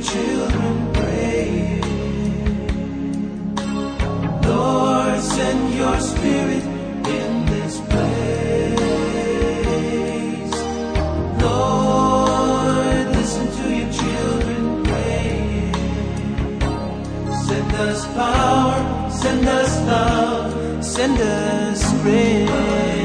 children praying. Lord, send your Spirit in this place. Lord, listen to your children praying. Send us power, send us love, send us grace.